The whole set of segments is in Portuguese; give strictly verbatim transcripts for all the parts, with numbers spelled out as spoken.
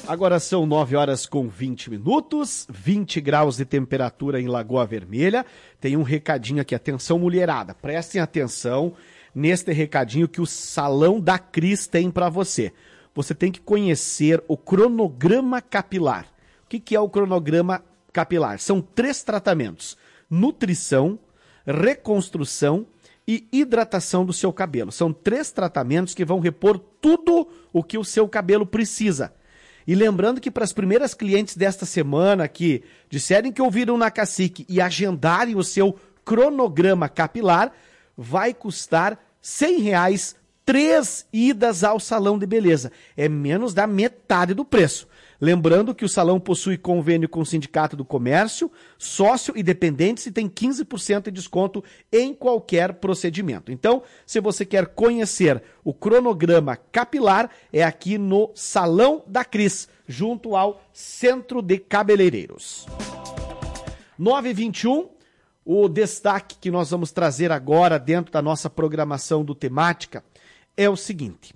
Agora são nove horas com vinte minutos, vinte graus de temperatura em Lagoa Vermelha. Tem um recadinho aqui, atenção mulherada, prestem atenção neste recadinho que o Salão da Cris tem para você. Você tem que conhecer o cronograma capilar. O que, que é o cronograma capilar? São três tratamentos: nutrição, reconstrução e hidratação do seu cabelo. São três tratamentos que vão repor tudo o que o seu cabelo precisa. E lembrando que para as primeiras clientes desta semana que disserem que ouviram na Cacique e agendarem o seu cronograma capilar, vai custar cem reais, três idas ao salão de beleza. É menos da metade do preço. Lembrando que o salão possui convênio com o Sindicato do Comércio, sócio e dependentes, e tem quinze por cento de desconto em qualquer procedimento. Então, se você quer conhecer o cronograma capilar, é aqui no Salão da Cris, junto ao Centro de Cabeleireiros. nove e vinte e um, o destaque que nós vamos trazer agora dentro da nossa programação do Temática é o seguinte.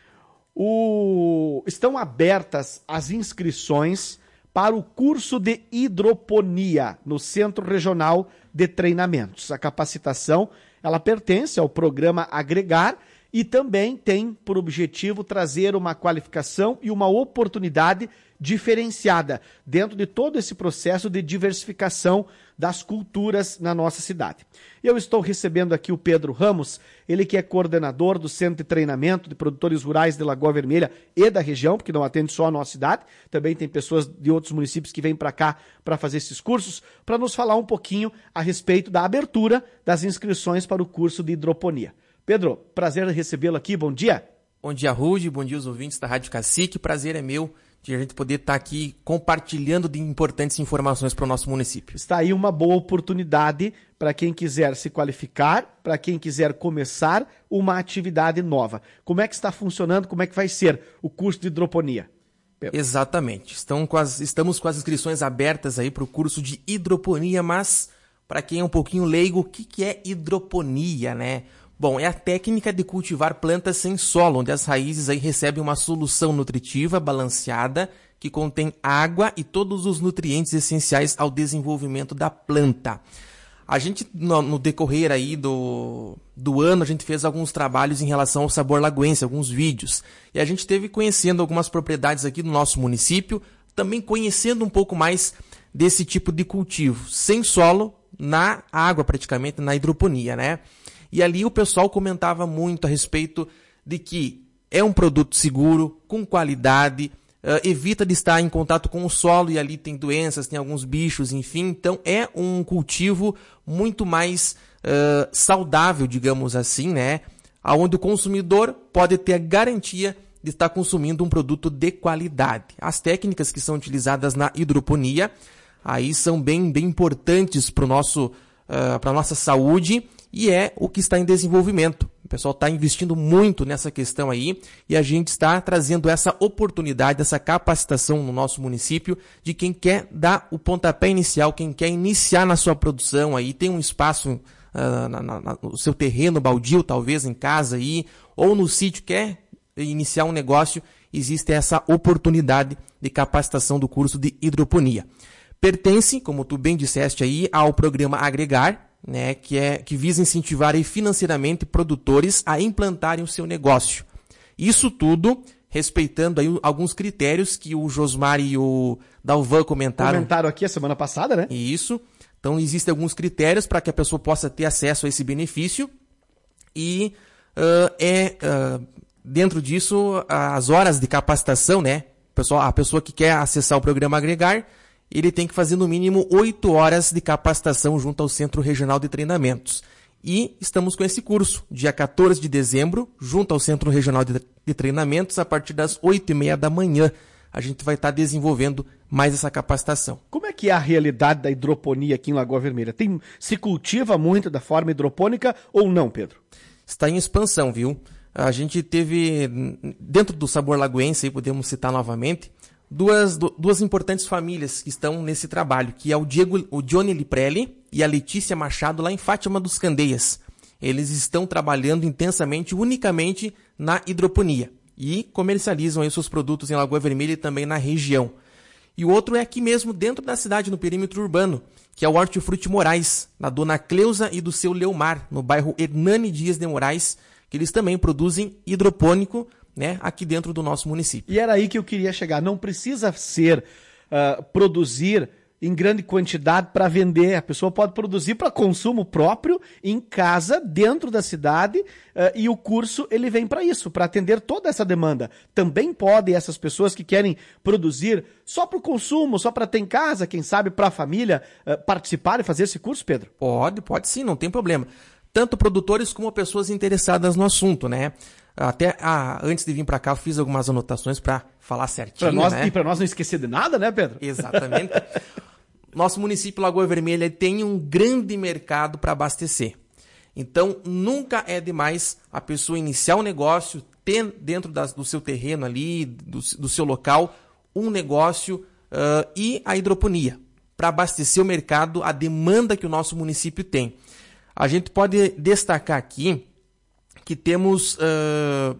O... Estão abertas as inscrições para o curso de hidroponia no Centro Regional de Treinamentos. A capacitação, ela pertence ao programa Agregar e também tem por objetivo trazer uma qualificação e uma oportunidade diferenciada dentro de todo esse processo de diversificação das culturas na nossa cidade. Eu estou recebendo aqui o Pedro Ramos, ele que é coordenador do Centro de Treinamento de Produtores Rurais de Lagoa Vermelha e da região, porque não atende só a nossa cidade, também tem pessoas de outros municípios que vêm para cá para fazer esses cursos, para nos falar um pouquinho a respeito da abertura das inscrições para o curso de hidroponia. Pedro, prazer recebê-lo aqui, bom dia. Bom dia, Rude, bom dia aos ouvintes da Rádio Cacique, prazer é meu de a gente poder estar aqui compartilhando de importantes informações para o nosso município. Está aí uma boa oportunidade para quem quiser se qualificar, para quem quiser começar uma atividade nova. Como é que está funcionando, como é que vai ser o curso de hidroponia? Pedro. Exatamente, Estão com as, estamos com as inscrições abertas aí para o curso de hidroponia, mas para quem é um pouquinho leigo, o que, que é hidroponia, né? Bom, é a técnica de cultivar plantas sem solo, onde as raízes aí recebem uma solução nutritiva balanceada que contém água e todos os nutrientes essenciais ao desenvolvimento da planta. A gente, no, no decorrer aí do, do ano, a gente fez alguns trabalhos em relação ao sabor lagoense, alguns vídeos. E a gente esteve conhecendo algumas propriedades aqui do nosso município, também conhecendo um pouco mais desse tipo de cultivo, sem solo, na água praticamente, na hidroponia, né? E ali o pessoal comentava muito a respeito de que é um produto seguro, com qualidade, uh, evita de estar em contato com o solo e ali tem doenças, tem alguns bichos, enfim. Então é um cultivo muito mais uh, saudável, digamos assim, né? Onde o consumidor pode ter a garantia de estar consumindo um produto de qualidade. As técnicas que são utilizadas na hidroponia aí são bem, bem importantes para o nosso, uh, para a nossa saúde. E é o que está em desenvolvimento. O pessoal está investindo muito nessa questão aí e a gente está trazendo essa oportunidade, essa capacitação no nosso município de quem quer dar o pontapé inicial, quem quer iniciar na sua produção aí, tem um espaço uh, na, na, no seu terreno baldio, talvez em casa aí, ou no sítio, quer iniciar um negócio, existe essa oportunidade de capacitação do curso de hidroponia. Pertence, como tu bem disseste aí, ao programa Agregar, né, que, é, que visa incentivar aí financeiramente produtores a implantarem o seu negócio. Isso tudo respeitando aí alguns critérios que o Josmar e o Dalvan comentaram. Comentaram aqui a semana passada, né? Isso. Então, existem alguns critérios para que a pessoa possa ter acesso a esse benefício e uh, é uh, dentro disso as horas de capacitação, né? Pessoal, a pessoa que quer acessar o programa Agregar, ele tem que fazer no mínimo oito horas de capacitação junto ao Centro Regional de Treinamentos. E estamos com esse curso, dia quatorze de dezembro, junto ao Centro Regional de, de Treinamentos, a partir das oito e meia da manhã. A gente vai estar desenvolvendo mais essa capacitação. Como é que é a realidade da hidroponia aqui em Lagoa Vermelha? Tem, se cultiva muito da forma hidropônica ou não, Pedro? Está em expansão, viu? A gente teve, dentro do sabor lagoense, aí podemos citar novamente, Duas, duas importantes famílias que estão nesse trabalho, que é o, Diego, o Johnny Liprelli e a Letícia Machado, lá em Fátima dos Candeias. Eles estão trabalhando intensamente, unicamente na hidroponia. e comercializam aí seus produtos em Lagoa Vermelha e também na região. E o outro é aqui mesmo dentro da cidade, no perímetro urbano, que é o Hortifruti Moraes, da dona Cleusa e do seu Leomar, no bairro Hernani Dias de Moraes, que eles também produzem hidropônico, né, aqui dentro do nosso município. E era aí que eu queria chegar. Não precisa ser, uh, produzir em grande quantidade para vender. A pessoa pode produzir para consumo próprio em casa, dentro da cidade, uh, e o curso ele vem para isso, para atender toda essa demanda. Também podem essas pessoas que querem produzir só para o consumo, só para ter em casa, quem sabe para a família, uh, participar e fazer esse curso, Pedro? Pode, pode sim, não tem problema. Tanto produtores como pessoas interessadas no assunto, né? Até ah, antes de vir para cá, eu fiz algumas anotações para falar certinho, pra nós, né? E para nós não esquecer de nada, né, Pedro? Exatamente. Nosso município Lagoa Vermelha tem um grande mercado para abastecer. Então, nunca é demais a pessoa iniciar um negócio, ter dentro das, do seu terreno ali, do, do seu local, um negócio uh, e a hidroponia, para abastecer o mercado, a demanda que o nosso município tem. A gente pode destacar aqui que temos uh,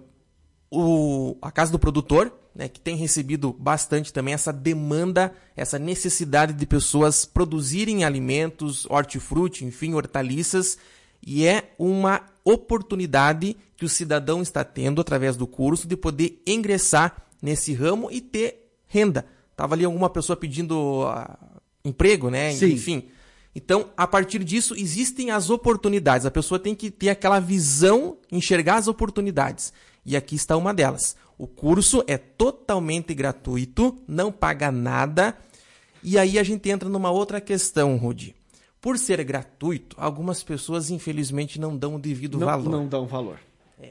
o, a Casa do Produtor, né, que tem recebido bastante também essa demanda, essa necessidade de pessoas produzirem alimentos, hortifruti, enfim, hortaliças, e é uma oportunidade que o cidadão está tendo através do curso de poder ingressar nesse ramo e ter renda. Estava ali alguma pessoa pedindo uh, emprego, né? Sim. Enfim. Então, a partir disso, existem as oportunidades. A pessoa tem que ter aquela visão, enxergar as oportunidades. E aqui está uma delas. O curso é totalmente gratuito, não paga nada. E aí a gente entra numa outra questão, Rudi. Por ser gratuito, algumas pessoas, infelizmente, não dão o devido não, valor. Não dão valor. É.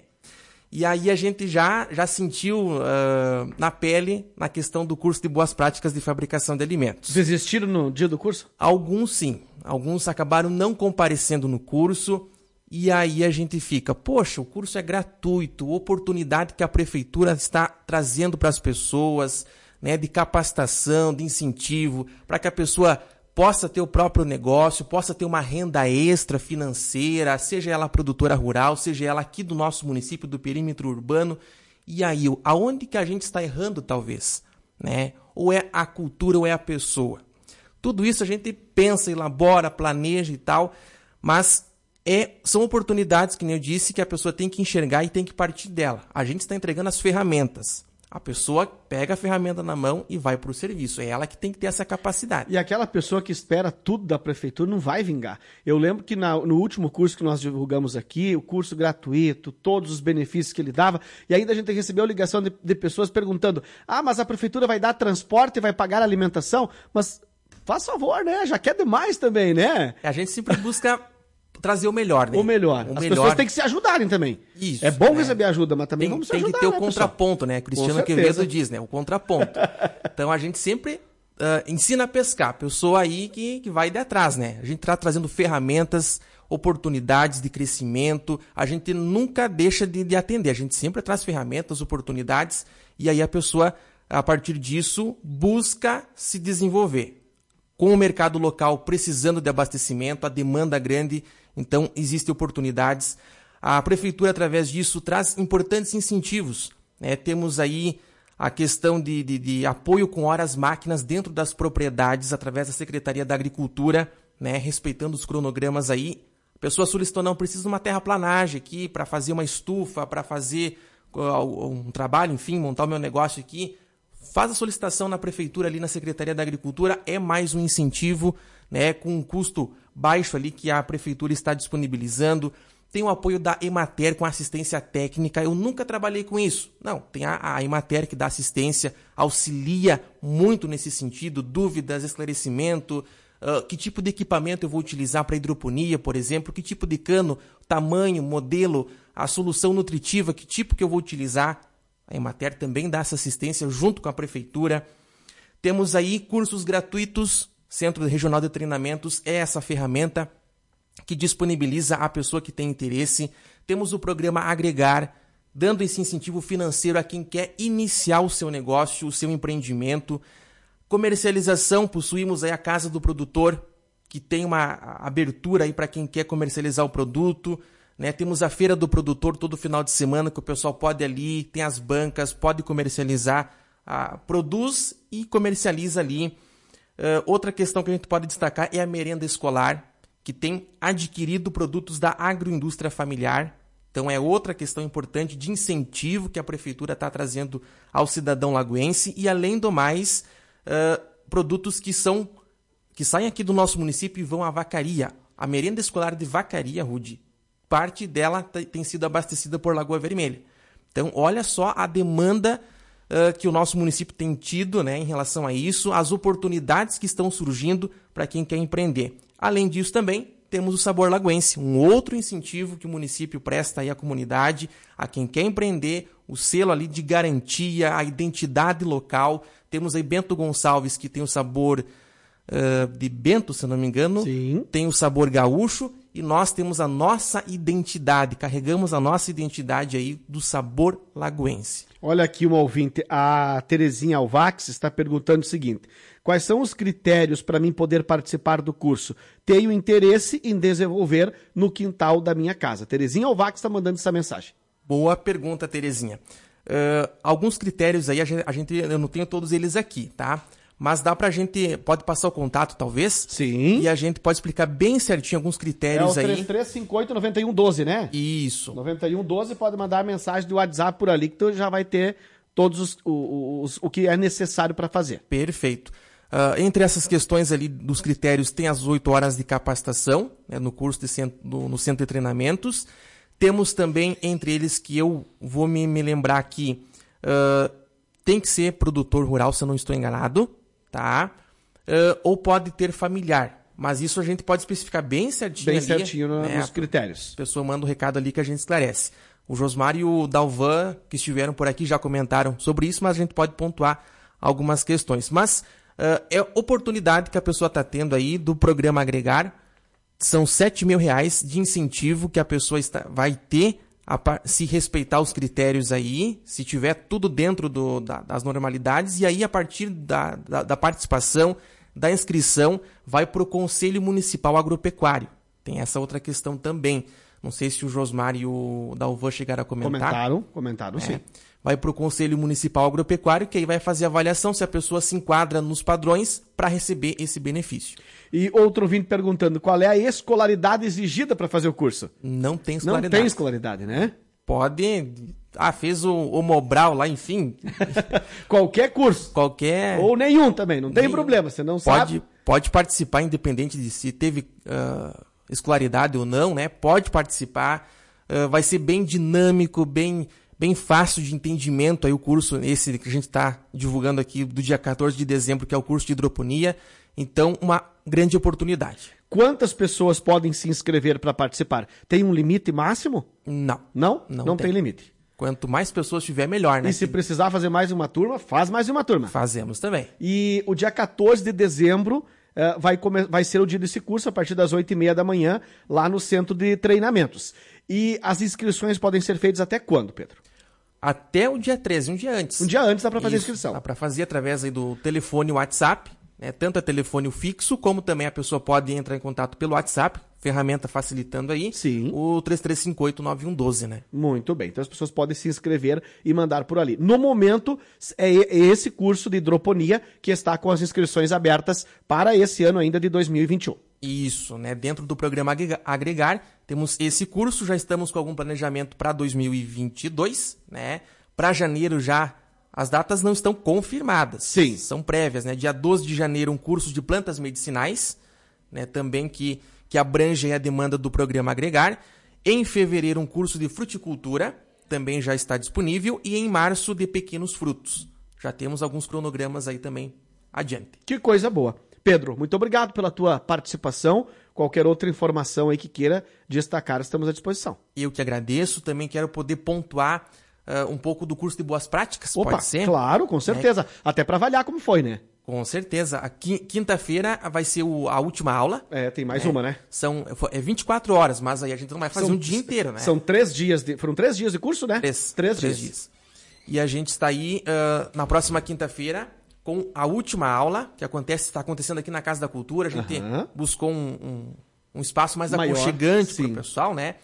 E aí a gente já, já sentiu uh, na pele na questão do curso de boas práticas de fabricação de alimentos. Desistiram no dia do curso? Alguns sim. Alguns acabaram não comparecendo no curso. E aí a gente fica, poxa, o curso é gratuito, oportunidade que a prefeitura está trazendo para as pessoas, né, de capacitação, de incentivo, para que a pessoa possa ter o próprio negócio, possa ter uma renda extra financeira, seja ela produtora rural, seja ela aqui do nosso município, do perímetro urbano. E aí, aonde que a gente está errando, talvez? Né? Ou é a cultura ou é a pessoa? Tudo isso a gente pensa, elabora, planeja e tal, mas é, são oportunidades, que nem eu disse, que a pessoa tem que enxergar e tem que partir dela. A gente está entregando as ferramentas. A pessoa pega a ferramenta na mão e vai para o serviço. É ela que tem que ter essa capacidade. E aquela pessoa que espera tudo da prefeitura não vai vingar. Eu lembro que na, no último curso que nós divulgamos aqui, o curso gratuito, todos os benefícios que ele dava, e ainda a gente recebeu ligação de, de pessoas perguntando: ah, mas a prefeitura vai dar transporte e vai pagar alimentação? Mas faz favor, né? Já quer demais também, né? A gente sempre busca trazer o melhor, né? O melhor. O As melhor. pessoas têm que se ajudarem também. Isso. É bom né? receber ajuda, mas também tem, vamos se tem ajudar, que ter né, o contraponto, pessoal? né? Cristiano Com Quevedo certeza. diz, né? O contraponto. Então a gente sempre uh, ensina a pescar. A pessoa aí que, que vai de atrás, né? A gente está trazendo ferramentas, oportunidades de crescimento. A gente nunca deixa de, de atender. A gente sempre traz ferramentas, oportunidades. E aí a pessoa, a partir disso, busca se desenvolver. Com o mercado local precisando de abastecimento, a demanda grande, então existem oportunidades. A prefeitura, através disso, traz importantes incentivos. Né? Temos aí a questão de, de, de apoio com horas máquinas dentro das propriedades, através da Secretaria da Agricultura, né? Respeitando os cronogramas aí. A pessoa solicitou, não, preciso de uma terraplanagem aqui para fazer uma estufa, para fazer uh, um trabalho, enfim, montar o meu negócio aqui. Faz a solicitação na prefeitura, ali na Secretaria da Agricultura, é mais um incentivo, né, com um custo baixo ali que a prefeitura está disponibilizando. Tem o apoio da Emater com assistência técnica. Eu nunca trabalhei com isso. Não, tem a, a Emater que dá assistência, auxilia muito nesse sentido, dúvidas, esclarecimento, uh, que tipo de equipamento eu vou utilizar para hidroponia, por exemplo, que tipo de cano, tamanho, modelo, a solução nutritiva, que tipo que eu vou utilizar. A Emater também dá essa assistência junto com a prefeitura. Temos aí cursos gratuitos, Centro Regional de Treinamentos é essa ferramenta que disponibiliza a pessoa que tem interesse. Temos o programa Agregar, dando esse incentivo financeiro a quem quer iniciar o seu negócio, o seu empreendimento. Comercialização, possuímos aí a Casa do Produtor, que tem uma abertura aí para quem quer comercializar o produto, né? Temos a Feira do Produtor todo final de semana, que o pessoal pode ali, tem as bancas, pode comercializar, ah, produz e comercializa ali. Uh, outra questão que a gente pode destacar é a merenda escolar, que tem adquirido produtos da agroindústria familiar. Então é outra questão importante de incentivo que a prefeitura está trazendo ao cidadão lagoense. E além do mais, uh, produtos que, são, que saem aqui do nosso município e vão à Vacaria. A merenda escolar de Vacaria, Rudy, parte dela t- tem sido abastecida por Lagoa Vermelha. Então olha só a demanda uh, que o nosso município tem tido, né, em relação a isso, as oportunidades que estão surgindo para quem quer empreender. Além disso também, temos o Sabor Lagoense, um outro incentivo que o município presta aí à comunidade, a quem quer empreender, o selo ali de garantia, a identidade local. Temos aí Bento Gonçalves, que tem o sabor uh, de Bento, se não me engano. Sim. Tem o sabor gaúcho e nós temos a nossa identidade, carregamos a nossa identidade aí do Sabor Lagoense. Olha aqui uma ouvinte, a Terezinha Alvax está perguntando o seguinte: quais são os critérios para mim poder participar do curso? Tenho interesse em desenvolver no quintal da minha casa. Terezinha Alvax está mandando essa mensagem. Boa pergunta, Terezinha. Uh, alguns critérios aí, a gente, a gente, eu não tenho todos eles aqui, tá? Mas dá pra gente, pode passar o contato talvez? Sim. E a gente pode explicar bem certinho alguns critérios aí. É o três três cinco oito nove um um doze, né? Isso. nove um um doze, pode mandar a mensagem do WhatsApp por ali, que tu já vai ter todos os, os, os o que é necessário para fazer. Perfeito. Uh, entre essas questões ali dos critérios, tem as oito horas de capacitação, né, no curso de centro, no, no centro de treinamentos. Temos também, entre eles, que eu vou me, me lembrar aqui, uh, tem que ser produtor rural, se eu não estou enganado, tá? Uh, ou pode ter familiar, mas isso a gente pode especificar bem certinho Bem ali, certinho no, né? nos critérios. A pessoa manda o um recado ali que a gente esclarece. O Josmar e o Dalvan, que estiveram por aqui, já comentaram sobre isso, mas a gente pode pontuar algumas questões. Mas uh, é oportunidade que a pessoa está tendo aí do programa Agregar. São sete mil reais de incentivo que a pessoa está, vai ter a, se respeitar os critérios aí, se tiver tudo dentro do, da, das normalidades, e aí a partir da, da, da participação, da inscrição, vai para o Conselho Municipal Agropecuário. Tem essa outra questão também. Não sei se o Josmar e o Dalvan chegaram a comentar. Comentaram, comentaram, é. sim. Vai para o Conselho Municipal Agropecuário, que aí vai fazer a avaliação se a pessoa se enquadra nos padrões para receber esse benefício. E outro ouvinte perguntando qual é a escolaridade exigida para fazer o curso. Não tem escolaridade. Não tem escolaridade, né? Pode... Ah, fez o, o Mobral lá, enfim. Qualquer curso. Qualquer... Ou nenhum também, não tem nenhum. problema, você não pode, sabe. Pode participar, independente de se teve uh, escolaridade ou não, né? Pode participar. Uh, vai ser bem dinâmico, bem... bem fácil de entendimento aí o curso, esse que a gente está divulgando aqui do dia quatorze de dezembro, que é o curso de hidroponia. Então, uma grande oportunidade. Quantas pessoas podem se inscrever para participar? Tem um limite máximo? Não. Não? Não, Não tem. tem limite. Quanto mais pessoas tiver, melhor, né? E se precisar fazer mais uma turma, faz mais uma turma. Fazemos também. E o dia quatorze de dezembro uh, vai, come... vai ser o dia desse curso, a partir das oito e meia da manhã, lá no centro de treinamentos. E as inscrições podem ser feitas até quando, Pedro? Até o dia treze, um dia antes. Um dia antes dá para fazer Isso, a inscrição. Dá para fazer através aí do telefone WhatsApp, né? Tanto é telefone fixo, como também a pessoa pode entrar em contato pelo WhatsApp, ferramenta facilitando aí. Sim. O três três cinco oito nove um um doze, né? Muito bem. Então as pessoas podem se inscrever e mandar por ali. No momento, é esse curso de hidroponia que está com as inscrições abertas para esse ano ainda de dois mil e vinte e um. Isso, né? Dentro do programa Agregar, temos esse curso, já estamos com algum planejamento para dois mil e vinte e dois, né? Para janeiro já, as datas não estão confirmadas. Sim. São prévias, né? Dia doze de janeiro, um curso de plantas medicinais, né? Também que, que abrange a demanda do programa Agregar. Em fevereiro, um curso de fruticultura, também já está disponível. E em março, de pequenos frutos. Já temos alguns cronogramas aí também adiante. Que coisa boa. Pedro, muito obrigado pela tua participação. Qualquer outra informação aí que queira destacar, estamos à disposição. Eu que agradeço. Também quero poder pontuar uh, um pouco do curso de boas práticas, Opa, pode ser? Claro, com certeza. É. Até para avaliar como foi, né? Com certeza. A quinta-feira vai ser o, a última aula. É, tem mais é, uma, né? São é vinte e quatro horas, mas aí a gente não vai fazer são, um dia inteiro, né? São três dias de... Foram três dias de curso, né? Três. Três, três dias. dias. E a gente está aí uh, na próxima quinta-feira com a última aula, que acontece, está acontecendo aqui na Casa da Cultura. A gente uhum. buscou um, um, um espaço mais Maior, aconchegante para o pessoal, né?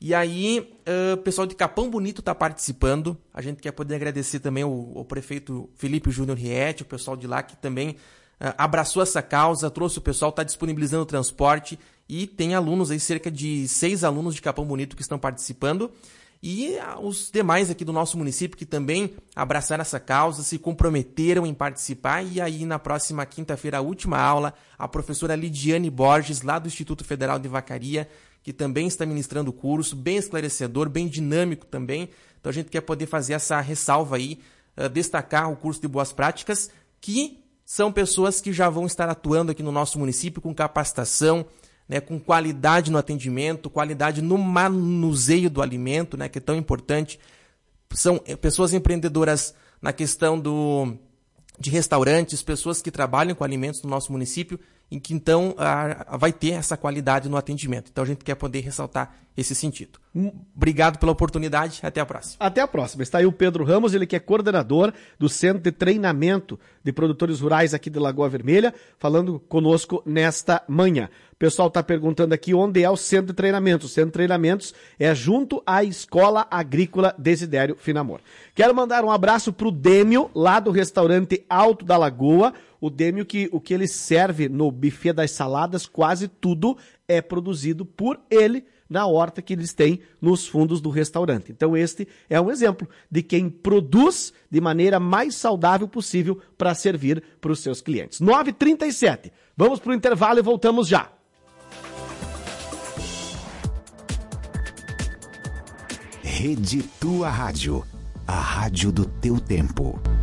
E aí, o uh, pessoal de Capão Bonito está participando. A gente quer poder agradecer também o, o prefeito Felipe Júnior Rietti, o pessoal de lá que também uh, abraçou essa causa, trouxe o pessoal, está disponibilizando o transporte e tem alunos aí, cerca de seis alunos de Capão Bonito que estão participando. E uh, os demais aqui do nosso município que também abraçaram essa causa, se comprometeram em participar. E aí, na próxima quinta-feira, a última aula, a professora Lidiane Borges, lá do Instituto Federal de Vacaria, que também está ministrando o curso, bem esclarecedor, bem dinâmico também. Então a gente quer poder fazer essa ressalva aí, uh, destacar o curso de boas práticas, que são pessoas que já vão estar atuando aqui no nosso município com capacitação, né, com qualidade no atendimento, qualidade no manuseio do alimento, né, que é tão importante. São pessoas empreendedoras na questão do, de restaurantes, pessoas que trabalham com alimentos no nosso município, em que então a, a, vai ter essa qualidade no atendimento. Então a gente quer poder ressaltar esse sentido. Obrigado pela oportunidade, até a próxima. Até a próxima. Está aí o Pedro Ramos, ele que é coordenador do Centro de Treinamento de Produtores Rurais aqui de Lagoa Vermelha, falando conosco nesta manhã. O pessoal está perguntando aqui onde é o Centro de Treinamento. O Centro de Treinamentos é junto à Escola Agrícola Desidério Finamor. Quero mandar um abraço para o Dêmio, lá do restaurante Alto da Lagoa. O Dêmio, que o que ele serve no buffet das saladas, quase tudo é produzido por ele na horta que eles têm nos fundos do restaurante. Então este é um exemplo de quem produz de maneira mais saudável possível para servir para os seus clientes. nove e trinta e sete. Vamos para o intervalo e voltamos já. Rede Tua Rádio, a rádio do teu tempo.